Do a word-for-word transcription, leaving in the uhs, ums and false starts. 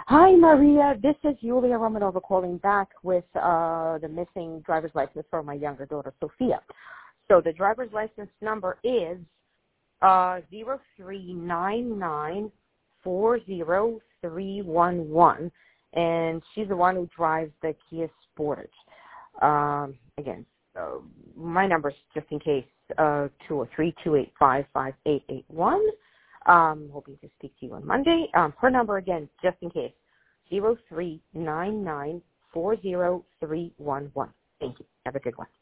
Hi, Maria. This is Yulia Romanova calling back with uh, the missing driver's license for my younger daughter, Sophia. So the driver's license number is uh, zero three nine nine four zero three one one, and she's the one who drives the Kia Sportage. Um, again, uh, my number is just in case, uh, two oh three, two eight five, five eight eight one. Um, hoping to speak to you on Monday. Um, her number again, just in case, zero three nine nine four zero three one one. Thank you. Have a good one.